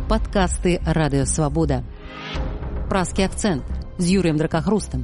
Падкасты Радыёвабода. Празкі акцэнт з Юрыем Дракахрустам.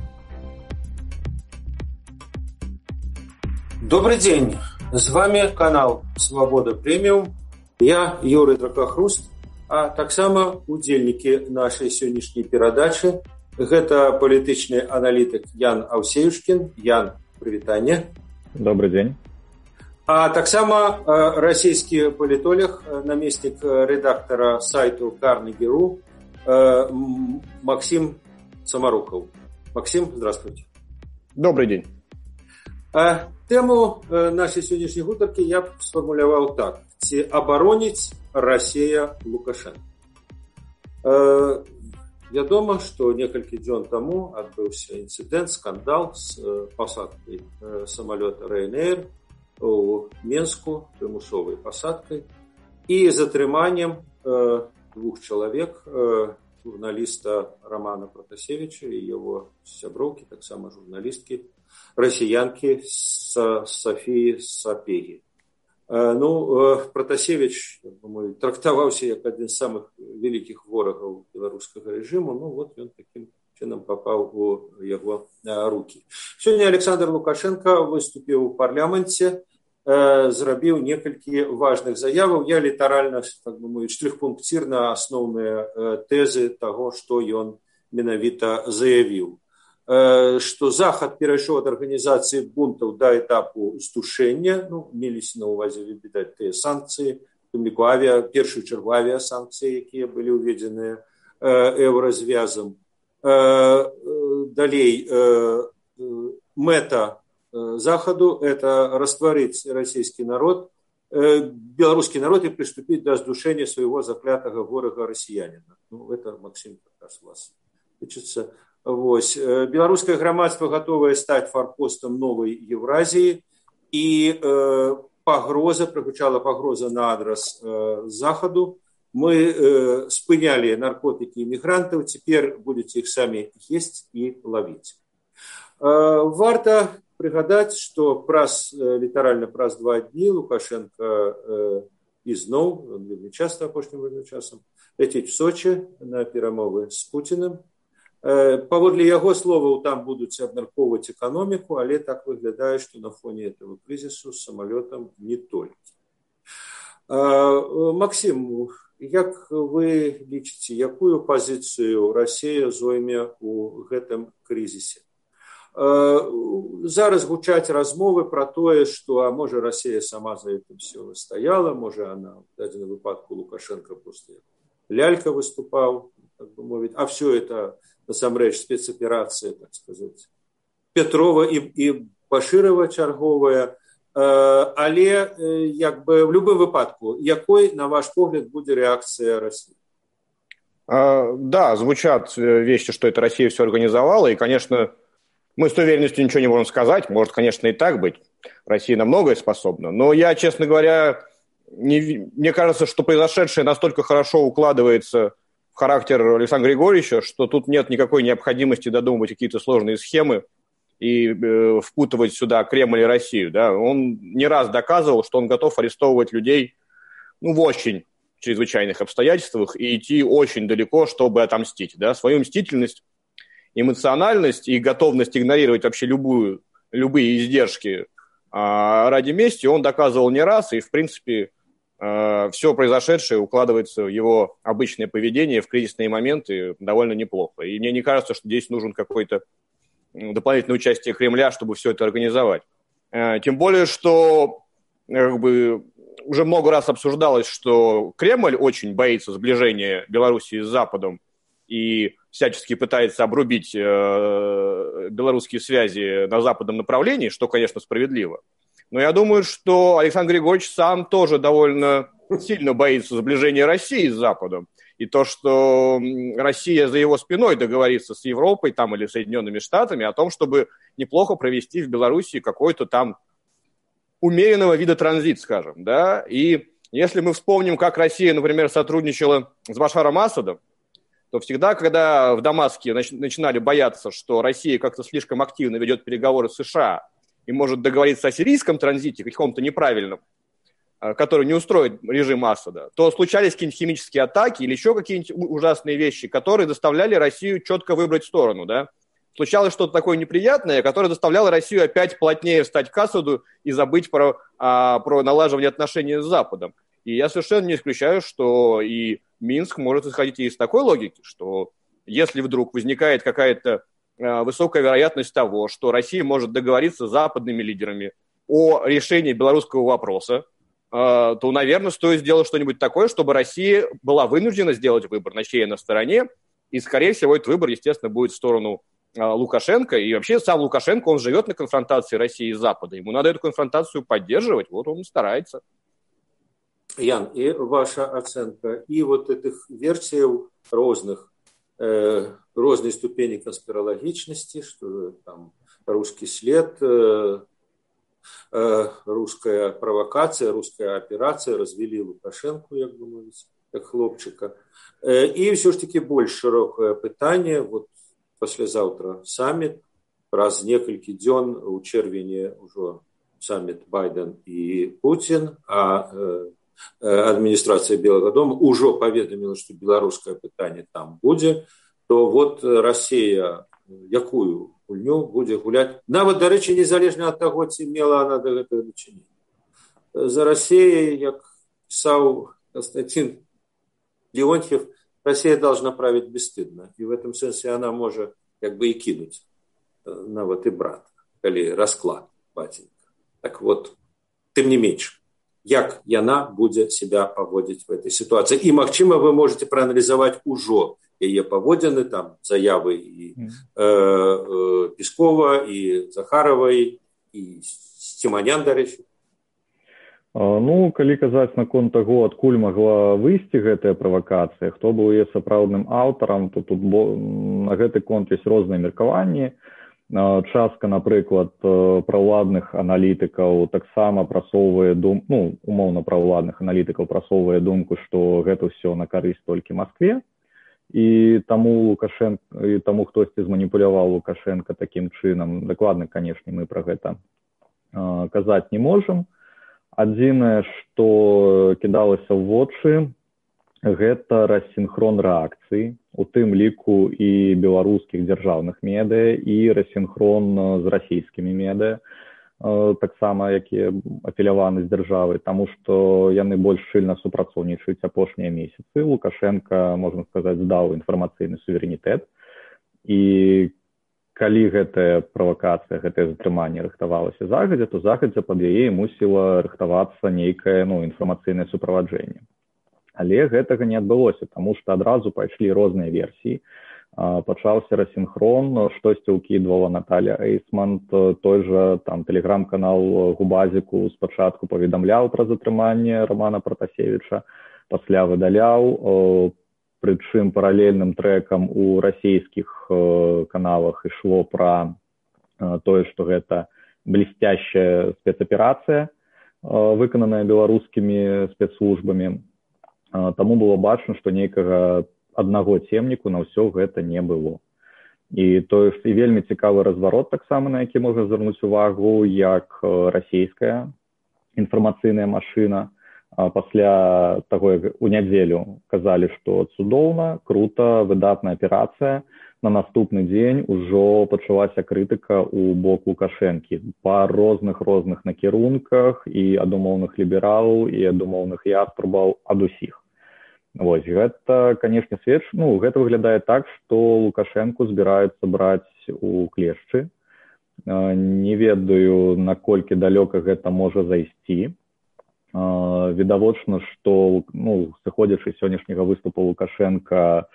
Добрый день, с вами канал Свобода Премиум. Я Юрий Дракахруст, а таксама удзельнікі нашай сённяшняй перадачы. Гэта палітычны аналітык Ян Аўсеюшкін. Ян, прывітанне. Добрый день. А таксама расійскі палітолог, намеснік рэдактара сайту Carnegie.ru Максим Самаруков. Максим, здравствуйте. Добрый день. Тэму нашай сённяшняй гутаркі я б сфармуляваў так. Ці абароніць Расія Лукашенко? Вядома, што некалькі дзён таму адбыўся інцыдэнт, скандал з пасадкай самалёта Ryanair у Менску, прымусовай пасадкай, і затрыманнем двух чалавек, журналіста Романа Протасевича і яго сяброўкі, таксама журналісткі, расіянкі Софіі Сапегі. Протасевич, трактаваўся як адзін з самых вялікіх ворагаў беларускага рэжыму, ён такім чынам папаў у яго рукі. Сёння Александр Лукашенко выступіў у парламенце, зрабіў некалькі важных заяваў. Я літаральна, штрых-пунктирна асноўныя тэзы таго, што ён менавіта заявіў. Што Захад перайшоў ад арганізацыі бунтаў да этапу здушэння, меліся на ўвазе, відаць, тыя санкцыі, у тым ліку першую чаргу авіасанкцыі, якія былі ўведзеныя еўразвязам. Далей, мэта Захаду – это растварыць расійскі народ, беларускі народ і прыступіць да здушэння свайго заклятага ворага расіяніна. Это, Максим, как раз вас тычыцца. Беларускае грамадства гатовае стаць фарпостам новай Еўразіі, і прагучала пагроза на адрас Захаду. Мы спынялі наркотыкі імігрантаў, цяпер будуць іх самі есць і лавіць. Варта прыгадаць, што літаральна праз 2 дні Лукашенко ізноў, вельмі часта апошнім часам, ляціць в Сочи на перамовы з Пуціным. Паводле яго словаў, там будуць абмяркоўваць эканоміку, але так выглядае, што на фоне этого крызісу з самалётам не толькі. Максим, як вы лічыце, якую пазіцыю Расія зойме у гэтым крызісе? Зараз гучаць размовы пра тое, што, можа, Расія сама за этим все стаяла, можа, она в дадзеным выпадку Лукашенко просто лялька выступаў, так бы мовіць, а все это насамрэч спецаперацыя, так сказаць, Петрова і Башырова чарговая. Але, в любым выпадку, якой, на ваш погляд, будзе рэакцыя России? Да, звучат вещи, что это Россия все организовала, и, конечно, мы с уверенностью ничего не можем сказать, может, конечно, и так быть, Россия на многое способна, но я, честно говоря, мне кажется, что произошедшее настолько хорошо укладывается в характер Александра Григорьевича, что тут нет никакой необходимости додумывать какие-то сложные схемы и впутывать сюда Кремль и Россию. Да? Он не раз доказывал, что он готов арестовывать людей в очень чрезвычайных обстоятельствах и идти очень далеко, чтобы отомстить. Да? Свою мстительность, эмоциональность и готовность игнорировать вообще любые издержки ради мести он доказывал не раз, и, в принципе, все произошедшее укладывается в его обычное поведение в кризисные моменты довольно неплохо. И мне не кажется, что здесь нужен какой-то дополнительное участие Кремля, чтобы все это организовать. Тем более, что уже много раз обсуждалось, что Кремль очень боится сближения Белоруссии с Западом и всячески пытается обрубить белорусские связи на западном направлении, что, конечно, справедливо. Но я думаю, что Александр Григорьевич сам тоже довольно сильно боится сближения России с Западом. И то, что Россия за его спиной договорится с Европой там, или Соединенными Штатами о том, чтобы неплохо провести в Белоруссии какой-то там умеренного вида транзит, скажем. Да? И если мы вспомним, как Россия, например, сотрудничала с Башаром Асадом, то всегда, когда в Дамаске начинали бояться, что Россия как-то слишком активно ведет переговоры с США и может договориться о сирийском транзите, каком-то неправильном, который не устроит режим Асада, то случались какие-нибудь химические атаки или еще какие-нибудь ужасные вещи, которые заставляли Россию четко выбрать сторону, да. Случалось что-то такое неприятное, которое заставляло Россию опять плотнее встать к Асаду и забыть про налаживание отношений с Западом. И я совершенно не исключаю, что и Минск может исходить из такой логики, что если вдруг возникает какая-то высокая вероятность того, что Россия может договориться с западными лидерами о решении белорусского вопроса, то, наверное, стоит сделать что-нибудь такое, чтобы Россия была вынуждена сделать выбор, на чьей она стороне, и, скорее всего, этот выбор, естественно, будет в сторону Лукашенко, и вообще сам Лукашенко, он живет на конфронтации России и Запада, ему надо эту конфронтацию поддерживать, вот он и старается. Ян, и ваша оценка, и вот этих версий розной ступени конспирологичности, что там русский след, русская провокация, русская операция, развели Лукашенко, як бы мовить, как хлопчика. И все ж таки больш широкое питание, вот послезавтра саммит, раз несколько дён у чэрвені уже саммит Байден и Путин, а администрация Белого дома уже поведомила, что белорусское питание там будет, то вот Россия якую гульню будет гулять. Нават, до речі, незалежно от того, ці мела она до гэтага дачынення. За Россией, як писал Константин Леонтьев, Россия должна править бесстыдно. И в этом смысле она может как бы и кинуть нават и брат, или расклад батенька. Так вот, тем не меньше, як яна будет себя поводить в этой ситуации. И, магчыма, вы можете проанализовать уже ее поводины, там, заявы и Пескова, и Захаровой, и Симонян, до речі. Ну, калі казаць наконт таго, адкуль магла выйсці гэтая правакацыя, хто быў яе сапраўдным аўтарам, то тут на гэты конт ёсць розныя меркаванні. Частка, напрыклад, праўладных аналітыкаў таксама прасоўвае думку, ну, умоўна праўладных аналітыкаў прасоўвае думку, што гэта ўсё на карысць толькі Маскве, і таму Лукашенко, і таму хтосьці зманіпуляваў Лукашенко такім чынам. Дакладна, канешне, мы пра гэта казаць не можам. Адзінае, што кідалася ў вочы, гэта рассінхрон рэакцыі, у тым ліку і беларускіх дзяржаўных медыя, і рассінхрон з расійскімі медыя, таксама, якія афіляваны з дзяржавай, таму што яны больш шчыльна супрацоўнічаюць апошнія месяцы. Лукашенко, можна сказаць, здаў інфармацыйны суверэнітэт, і калі гэтая правакацыя, гэтае затрыманне рыхтавалася загадзя, то загадзя пад яе мусіла рыхтавацца нейкае інфармацыйнае суправаджэнне. Але гэтага не адбылося, таму што адразу пайшлі розныя версіі. Пачаўся рассінхрон, штосьці ўкідвала Наталья Эйсман, той жа там тэлеграм-канал Губазіку спачатку паведамляў пра затрыманне Романа Пратасевіча, пасля выдаляў. Прычым паралельным трэкам у расійскіх каналах ішло пра тое, што гэта блестящая спецаперацыя, выкананая беларускімі спецслужбамі. Таму было бачна, што нейкага аднаго цемніку на ўсё гэта не было. І тое ж і вельмі цікавы разварот таксама, на які можна звярнуць увагу, як расійская інфармацыйная машына. Пасля таго, як у нядзелю казалі, што цудоўна, крута, выдатная аперацыя, на наступны дзень ужо пачалася крытыка ў бок Лукашэнкі па розных накірунках, і ад умоўных лібералаў, і ад умоўных яструбаў, ад усіх. Вось, гэта, канешне, гэта выглядае так, што Лукашэнку збіраюцца браць у клешчы. Не ведаю, наколькі далёка гэта можа зайсці. Відавочна, што, сыходзячы з сённяшняга выступу Лукашенка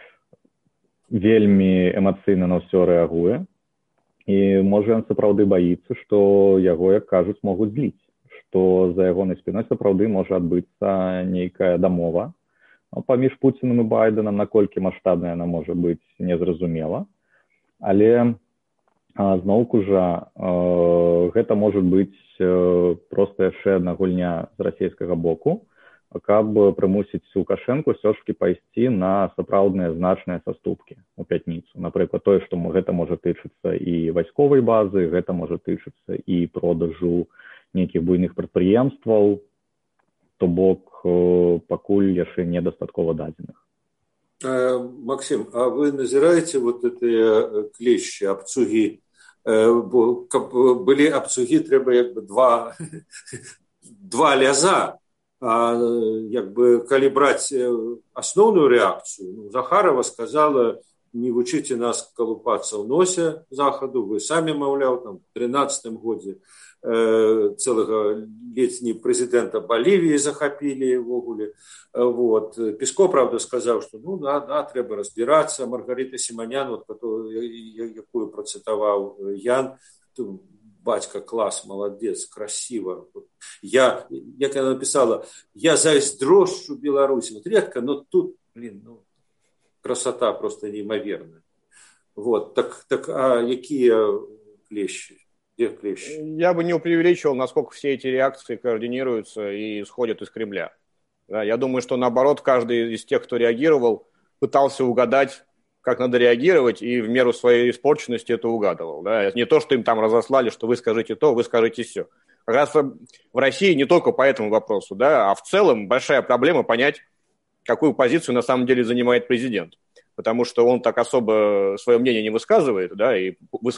вельмі эмацыйна на ўсё рэагуе, і можа ён сапраўды баіцца, што яго, як кажуць, могуць зліць, што за ягонай спіной сапраўды можа адбыцца нейкая дамова паміж Пуцінам і Байденам, наколькі маштабная яна можа быць, незразумела, але зноўку жа гэта можа быць проста яшчэ адна гульня з расійскага боку, каб прымусіць Лукашэнку ўсё ж такі пайсці на сапраўдныя значныя саступкі у пятніцу. Напрыклад, тое, што гэта можа тычыцца і вайсковай базы, гэта можа тычыцца і продажу нейкіх буйных прадпрыемстваў, то бок пакуль яшчэ недастаткова дадзеных. Максим, а вы назираете вот эти клещи, абцуги? Бо каб былі абцугі, трэба як бы два ляза. А як бы калі браць асноўную рэакцыю, Захарова сказала: не вучыце нас калупацца ў носе захаду, вы самі, маўляў, там в 13-м годзе целого летні прэзідэнта Балівіі захапілі ўвогуле. Вот. Песко, правда, сказаў, што да, трэба разбірацца. Маргарита Сіманян, вот, якую працытаваў Ян, батька, класс, молодец, красиво. Як она написала, я зайздрошчу Беларуси. Вот редко, но тут, красота просто неимоверная. Вот, так а какие клещи? Где клещи? Я бы не преувеличивал, насколько все эти реакции координируются и исходят из Кремля. Да, я думаю, что наоборот, каждый из тех, кто реагировал, пытался угадать, как надо реагировать, и в меру своей испорченности это угадывал. Да? Не то, что им там разослали, что вы скажите то, вы скажете все. Как раз в России не только по этому вопросу, да, а в целом большая проблема понять, какую позицию на самом деле занимает президент. Потому что он так особо свое мнение не высказывает, да, и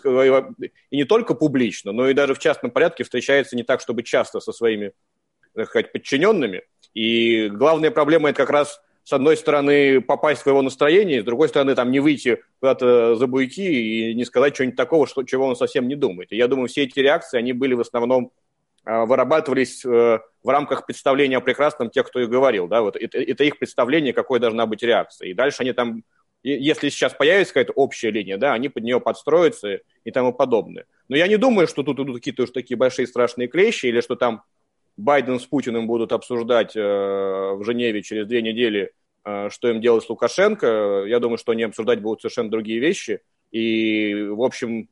не только публично, но и даже в частном порядке встречается не так, чтобы часто со своими, так сказать, подчиненными. И главная проблема – это как раз, с одной стороны, попасть в его настроение, с другой стороны, там, не выйти куда-то за буйки и не сказать что-нибудь такого, чего он совсем не думает. И я думаю, все эти реакции, они были в основном, вырабатывались в рамках представления о прекрасном тех, кто их говорил. Да? Вот это их представление, какой должна быть реакция. И дальше они там, если сейчас появится какая-то общая линия, да, они под нее подстроятся и тому подобное. Но я не думаю, что тут идут какие-то уж такие большие страшные клещи, или что там Байден с Путиным будут обсуждать в Женеве через 2 недели, что им делать с Лукашенко. Я думаю, что они обсуждать будут совершенно другие вещи. И, в общем,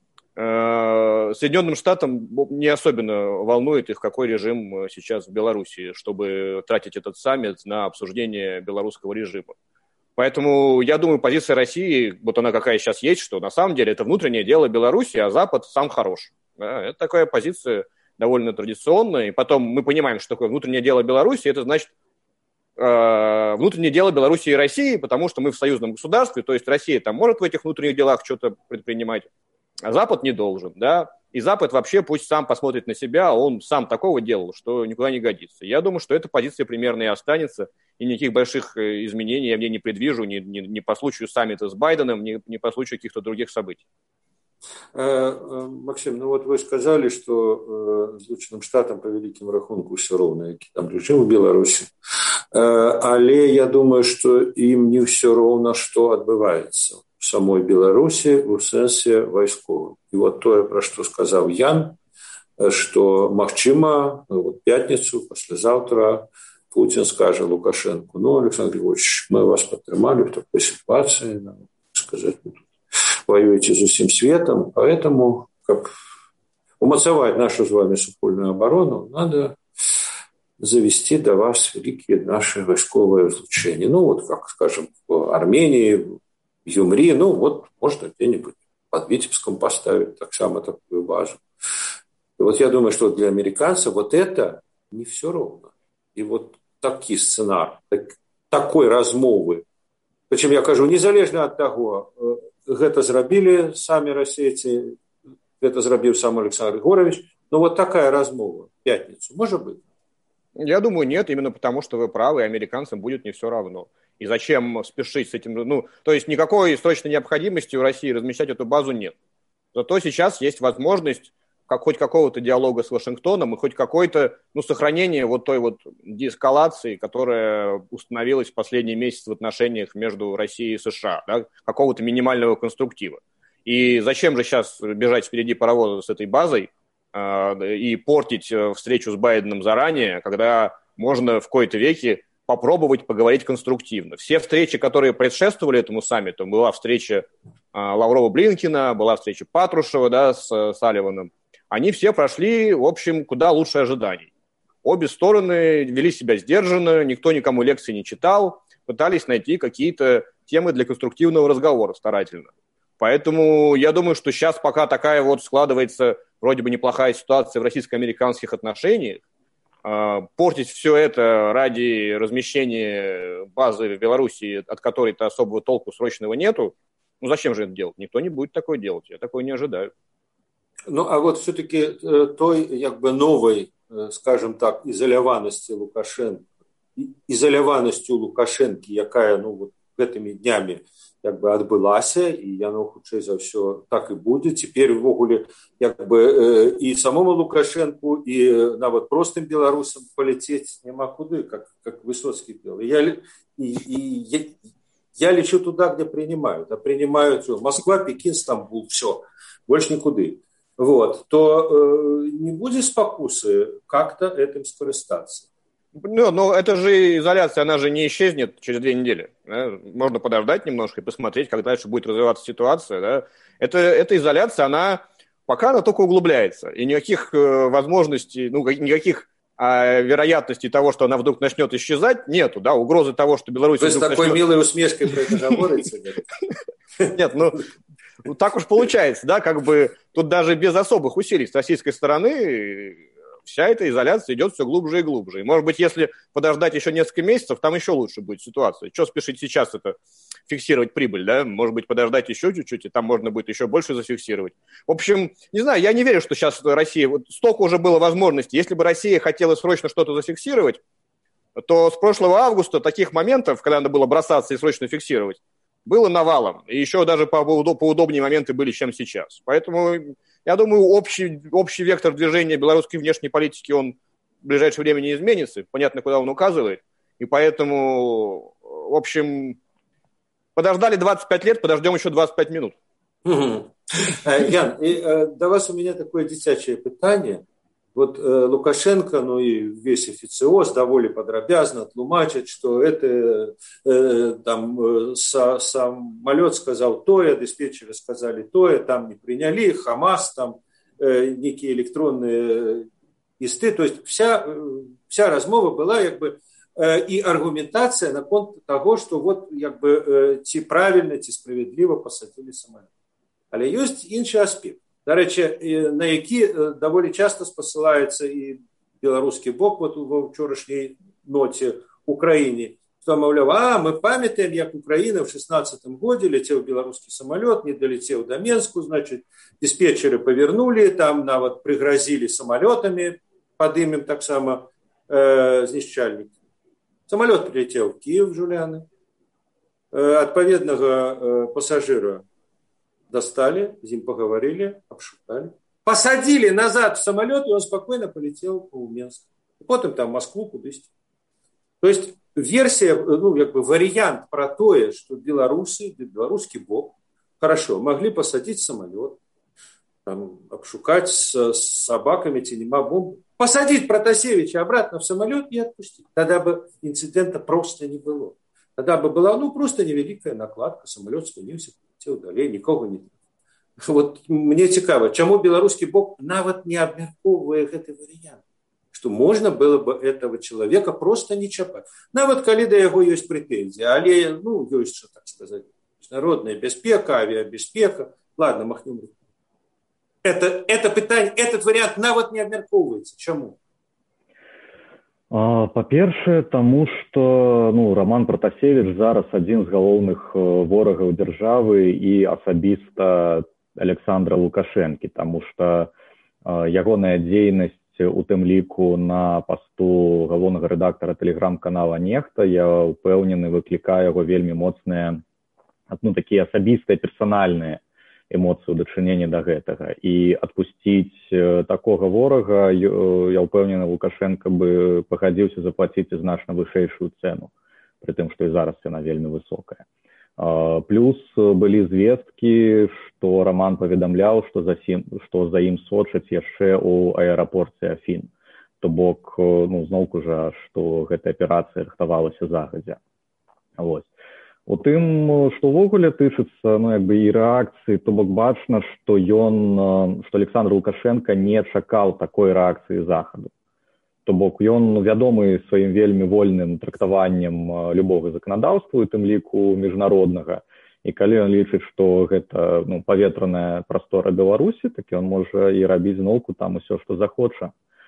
Соединенным Штатам не особенно волнует их, какой режим сейчас в Беларуси, чтобы тратить этот саммит на обсуждение белорусского режима. Поэтому, я думаю, позиция России, вот она какая сейчас есть, что на самом деле это внутреннее дело Беларуси, а Запад сам хорош. Да, это такая позиция довольно традиционная. И потом мы понимаем, что такое внутреннее дело Беларуси. Это значит внутреннее дело Беларуси и России, потому что мы в союзном государстве, то есть Россия там может в этих внутренних делах что-то предпринимать, а Запад не должен, да. И Запад вообще пусть сам посмотрит на себя, он сам такого делал, что никуда не годится. Я думаю, что эта позиция примерно и останется, и никаких больших изменений я в ней не предвижу ни по случаю саммита с Байденом, ни по случаю каких-то других событий. Максим, ну вот вы сказали, что Злучаным Штатам по великим рахунку все ровно, який там режим в Беларуси. Але я думаю, что им не все ровно, что отбывается в самой Беларуси в сенсе войсковым. И вот то, про что сказал Ян, что магчыма вот пятницу, послезавтра Путин скажет Лукашенко: ну, Александр Григорьевич, мы вас подтримали в такой ситуации, сказать, воюете за всем светом, поэтому, как умацаваць нашу с вами супольную оборону, надо завести до вас великие наши войсковые излучения. Ну, вот, как, скажем, в Армении, в Юмри, ну, вот, можно где-нибудь под Витебском поставить так само такую базу. И вот я думаю, что для американцев вот это не все ровно. И вот такой сценарий, такой размовы. Причем я кажу, незалежно от того, гэта зрабілі самі расейцы, гэта зрабіў сам Александр Григорьевич, но вот такая размова в пятницу, может быть? Я думаю, нет, именно потому, что вы правы, американцам будет не все равно. И зачем спешить с этим? Ну, то есть никакой срочной необходимости у России размещать эту базу нет. Зато сейчас есть возможность хоть какого-то диалога с Вашингтоном и хоть какое-то, сохранение вот той вот деэскалации, которая установилась в последние месяцы в отношениях между Россией и США, да, какого-то минимального конструктива. И зачем же сейчас бежать впереди паровоза с этой базой и портить встречу с Байденом заранее, когда можно в кои-то веки попробовать поговорить конструктивно. Все встречи, которые предшествовали этому саммиту, была встреча Лаврова-Блинкена, была встреча Патрушева, да, с Салливаном, они все прошли, в общем, куда лучше ожиданий. Обе стороны вели себя сдержанно, никто никому лекции не читал, пытались найти какие-то темы для конструктивного разговора старательно. Поэтому я думаю, что сейчас пока такая вот складывается вроде бы неплохая ситуация в российско-американских отношениях, портить все это ради размещения базы в Белоруссии, от которой-то особого толку срочного нету, ну зачем же это делать? Никто не будет такое делать, я такое не ожидаю. Ну, а вот все-таки той, новой, скажем так, изоляванностью Лукашенки, якая, вот гэтымі днямі адбылася, і яно хутчэй за ўсё так і будзе. Цяпер увогуле і самому Лукашенку, і нават простым беларусам паляцець няма куды, как Высоцкі пел. Я лечу туда, где принимают. А принимают Москва, Пекин, Стамбул, все, больше никуды. То не будет спокусы как-то этим скористаться. Но это же изоляция, она же не исчезнет через 2 недели. Да? Можно подождать немножко и посмотреть, как дальше будет развиваться ситуация. Да? Эта изоляция, пока она только углубляется. И никаких возможностей, никаких вероятностей того, что она вдруг начнет исчезать, нету. Да? Угрозы того, что Беларусь... Вы с такой милой усмешкой про это говорите? Нет, так уж получается, да, тут даже без особых усилий с российской стороны вся эта изоляция идет все глубже и глубже. И, может быть, если подождать еще несколько месяцев, там еще лучше будет ситуация. Что спешить сейчас фиксировать прибыль, да? Может быть, подождать еще чуть-чуть, и там можно будет еще больше зафиксировать. В общем, не знаю, я не верю, что сейчас Россия... столько уже было возможностей. Если бы Россия хотела срочно что-то зафиксировать, то с прошлого августа таких моментов, когда надо было бросаться и срочно фиксировать, было навалом. И еще даже поудобнее моменты были, чем сейчас. Поэтому, я думаю, общий вектор движения белорусской внешней политики, он в ближайшее время не изменится. Понятно, куда он указывает. И поэтому, в общем, подождали 25 лет, подождем еще 25 минут. Ян, до вас у меня такое дзіцячае пытанне. Лукашенко, и весь официоз довольно подробязно тлумачит, что это самолет сказал тое, диспетчеры сказали тое, там не приняли, Хамас, там некие электронные листы. То есть вся размова была и аргументация на конт того, что ці правильно, ці справедливо посадили самолет. Але есть інший аспект. До речі, на які доволі часто спосилається і білоруський бок у вчорашній ноті Україні, що, мовляв, ми пам'ятаємо, як Україна в 16-му году летів білоруський самоліт, не долетів до Менську, значить, диспетчери повернули, там навіть пригрозили самолітами, під ім'ям так само знищальник. Самоліт прилетів в Київ, Жуляни, відповідного пасажира достали, с ним поговорили, обшукали. Посадили назад в самолет, и он спокойно полетел в Минск. И потом там в Москву куда-то. То есть версия, вариант про то, что белорусский бок, хорошо, могли посадить самолет, там, обшукать с собаками, тенема бомбы, посадить Протасевича обратно в самолет и отпустить. Тогда бы инцидента просто не было. Тогда бы была, просто невеликая накладка, самолет спынился, далей, нікого не. Мне цікаво, чому белорусский бок нават не абмяркоўвае гэты варыянт, што можна было бы этого человека просто не чапаць. Нават калі да яго ёсць прэтэнзіі, але, ёсць, что так сказать, международная бяспека, авиабяспека. Ладно, махнем руку. Это пытанне, этот вариант нават не абмяркоўваецца. Чаму? Па-першае, таму што Роман Протасевич зараз адзін з галоўных ворагаў дзяржавы і асабіста Александра Лукашэнкі, таму што ягоная дзейнасць у тым ліку на пасту галоўнага рэдактара тэлеграм-канала «Нехта», я ўпэўнены, выклікае яго вельмі моцныя, такія асабістыя, персанальныя эмоцыі ў дачыненні да гэтага. І адпусціць такога ворага, я ўпэўнены, Лукашенко бы пагадзіўся заплаціць значна вышэйшую цэну, пры тым, што і зараз яна вельмі высокая. Плюс былі звесткі, што Роман паведамляў, што за ім сочаць яшчэ ў аэрапорце Афін. То бок, зноўку жа, што гэтая аперацыя рыхтавалася загадзя. У тым, што ўвогуле тычыцца, і рэакцыі, то бок бачна, што Александр Лукашенко не чакаў такой рэакцыі захаду. То бок ён вядомы сваім вельмі вольным трактаваннем любога заканадаўства, у тым ліку міжнароднага. І калі ён лічыць, што гэта паветраная прастора Беларусі, так ён можа і рабіць зноўку там усё, што захоча.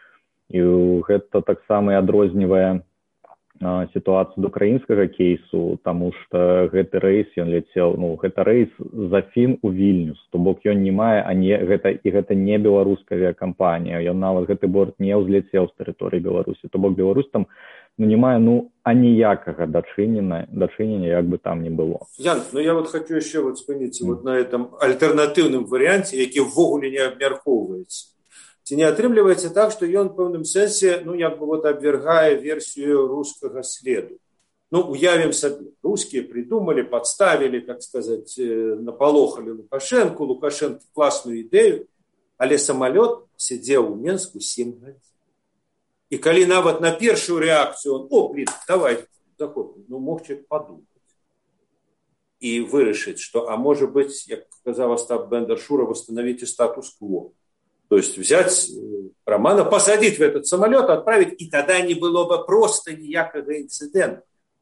І гэта таксама і адрознівае сітуацыю ад украінскага кейсу, таму што гэты рэйс, ён ляцеў, гэта рэйс з Афін у Вільнюс, то бок ён не мае, гэта не беларуская авіякампанія, ён нават гэты борт не ўзляцеў з тэрыторыі Беларусі, то бок Беларусь там не мае аніякага дачынення, як бы там не было. Ян, я вот хочу еще спыніцца на этом альтэрнатыўным варыянце, які ввогуле не абмяркоўваецца. Ці не атрымліваецца так, што ён в пэўным сэнсе, абвяргае версію рускага следу. Уявім сабе, рускія придумали, подставили, так сказать, напалохали Лукашенко класную ідэю, але самолет сидзеў у Менску 7 гадзін. І калі нават на першую рэакцыю давай, заходим, мог человек подумать і вырашыць, што, может быть, як сказал Остап Бендер-Шура, восстановите статус-кво. То есть взять Романа, посадить в этот самолет, отправить, и тогда не было бы просто ніякага инцидента.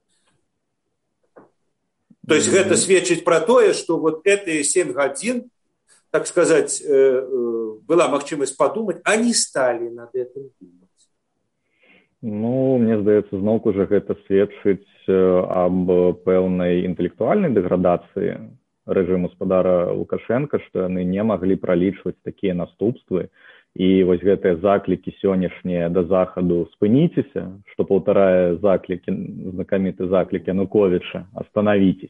То есть это сведчыць про тое, что вот эти 7 гадзін, так сказать, была магчымасць подумать, а не стали над этим думать. Мне здаецца, зноўку же гэта сведчыць аб пэўнай інтэлектуальнай дэградацыі рэжыму спадара Лукашенка, што яны не маглі пралічваць такія наступствы. І вось гэтыя заклікі сённяшнія да захаду «спыніцеся», што паўтарае знакаміты заклік Януковіча «остановитесь».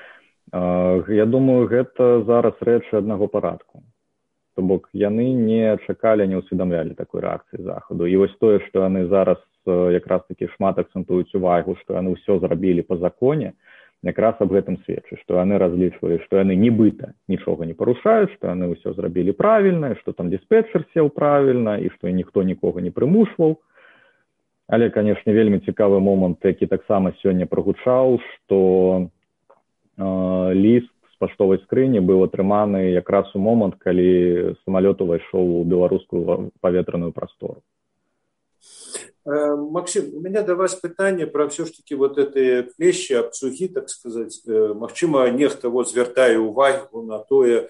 Я думаю, гэта зараз рэчы аднаго парадку. То бок яны не чакалі, не ўсведамлялі такой рэакцыі захаду. І вось тое, што яны зараз якраз такі шмат акцэнтуюць увагу, што яны ўсё зрабілі па законе, якраз аб гэтым сведчыць, што яны разлічвалі, што яны нібыта нічога не парушаюць, што яны ўсё зрабілі правільна, што там дыспетчер сеў правільна і што ніхто нікога не прымушваў. Але, канешне, вельмі цікавы момант, які таксама сёння прагучаў, што ліст з паштовай скрыні быў атрыманы якраз у момант, калі самалёт увайшоў у беларускую паветраную прастору. Максим, у меня до вас питание про все ж таки вот эти клещи, обцухи, так сказать. Магчыма, нехта звяртае увагу на тое,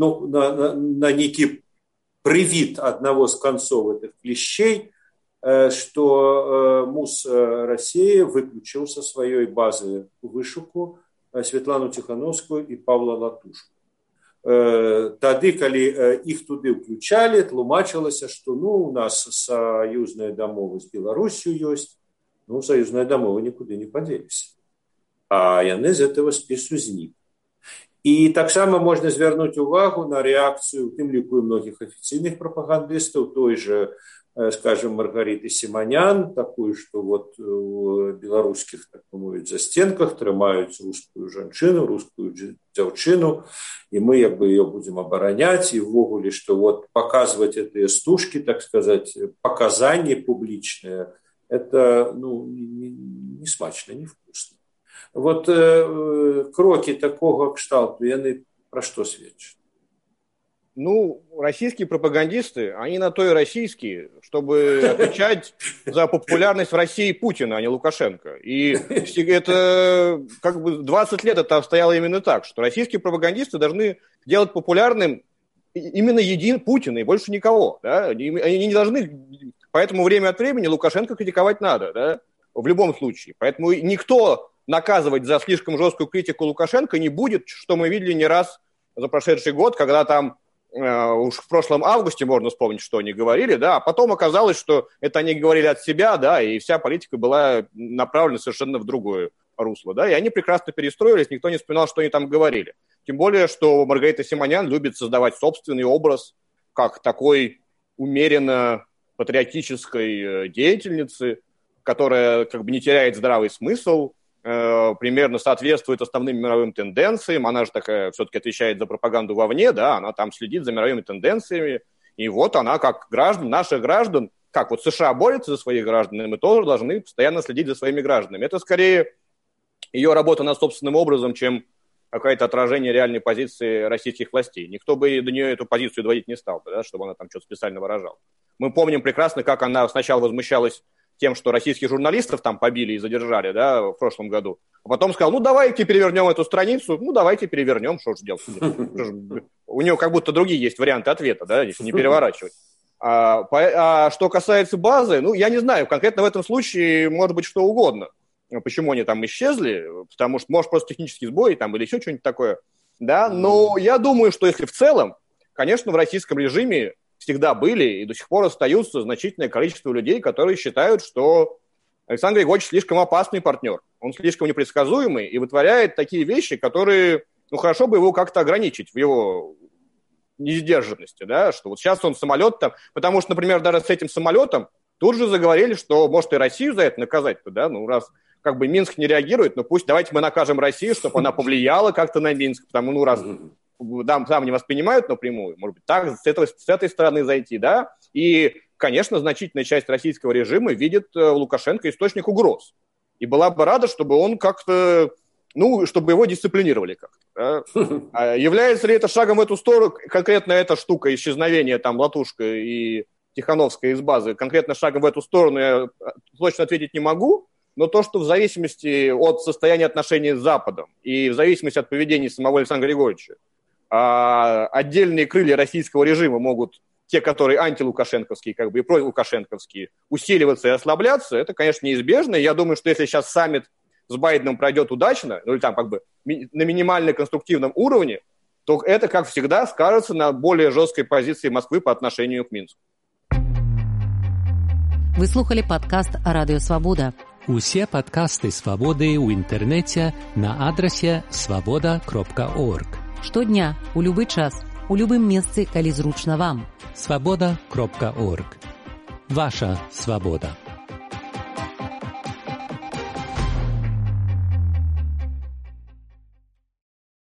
на некі прывід одного з концов этих клещей, что МУС России выключил со своей базы вышуку Светлану Тихановскую и Павла Латушку. Тады, калі іх туды ўключалі, тлумачылася, што у нас саюзная дамова з Беларусью ёсць, саюзная дамова нікуды не падзеліся. А яны з этого спісу знік. І таксама можна звярнуць увагу на рэакцыю, у тым ліку і многіх афіцыйных прапагандыстаў, той же, скажем, Маргариты Симонян, такую, что у беларускіх, так мовіць, застенках трымаюць рускую жанчыну, рускую дзяўчыну, и мы ее будем обороняць, и ввогуле, что показывать эти стужки, так сказать, показания публичные, это, не смачно, не вкусно. Кроки такого кшталту, яны про что сведчат? Российские пропагандисты, они на то и российские, чтобы отвечать за популярность в России Путина, а не Лукашенко. И это 20 лет это обстояло именно так, что российские пропагандисты должны делать популярным именно Путина и больше никого. Да? Они не должны, поэтому время от времени Лукашенко критиковать надо, да? В любом случае. Поэтому никто наказывать за слишком жесткую критику Лукашенко не будет, что мы видели не раз за прошедший год, когда там уж в прошлом августе можно вспомнить, что они говорили, да, а потом оказалось, что это они говорили от себя, да, и вся политика была направлена совершенно в другое русло, да, и они прекрасно перестроились, никто не вспоминал, что они там говорили. Тем более, что Маргарита Симонян любит создавать собственный образ как такой умеренно патриотической деятельницы, которая не теряет здравый смысл, примерно соответствует основным мировым тенденциям. Она же такая все-таки отвечает за пропаганду вовне, да, она там следит за мировыми тенденциями. И она, как наших граждан, как США борется за своих граждан, и мы тоже должны постоянно следить за своими гражданами. Это скорее ее работа над собственным образом, чем какое-то отражение реальной позиции российских властей. Никто бы до нее эту позицию доводить не стал, да, чтобы она там что-то специально выражала. Мы помним прекрасно, как она сначала возмущалась тем, что российских журналистов там побили и задержали, да, в прошлом году. А потом сказал, давайте перевернем эту страницу, давайте перевернем, что же делать. У него как будто другие есть варианты ответа, да, если не переворачивать. А что касается базы, ну, я не знаю, конкретно в этом случае может быть что угодно. Почему они там исчезли, потому что, может, просто технический сбой там, или еще что-нибудь такое. Да? Но я думаю, что если в целом, конечно, в российском режиме всегда были и до сих пор остаются значительное количество людей, которые считают, что Александр Григорьевич слишком опасный партнер. Он слишком непредсказуемый и вытворяет такие вещи, которые, ну, хорошо бы его как-то ограничить в его несдержанности, да, что вот сейчас он самолет там, потому что, например, даже с этим самолетом тут же заговорили, что может и Россию за это наказать-то, да, ну, раз как бы Минск не реагирует, ну, пусть давайте мы накажем Россию, чтобы она повлияла как-то на Минск, потому, ну, раз там не воспринимают напрямую, может быть, так, с этой стороны зайти, да, и, конечно, значительная часть российского режима видит в Лукашенко источник угроз, и была бы рада, чтобы он как-то, ну, чтобы его дисциплинировали как-то. Да? Является ли это шагом в эту сторону, конкретно эта штука, исчезновения там Латушка и Тихановская из базы, конкретно шагом в эту сторону я точно ответить не могу, но то, что в зависимости от состояния отношений с Западом и в зависимости от поведения самого Александра Григорьевича, отдельные крылья российского режима могут, те, которые антилукашенковские, как бы и пролукашенковские, усиливаться и ослабляться, это, конечно, неизбежно. Я думаю, что если сейчас саммит с Байденом пройдет удачно, ну или там как бы на минимально конструктивном уровне, то это, как всегда, скажется на более жесткой позиции Москвы по отношению к Минску. Вы слухали падкаст Радыё Свабода. Усе падкасты Свабоды ў інтэрнэце на адрасе свабода.орг. Штодня, у любы час, у любым месцы, калі зручна вам. Свабода.орг. Ваша свабода.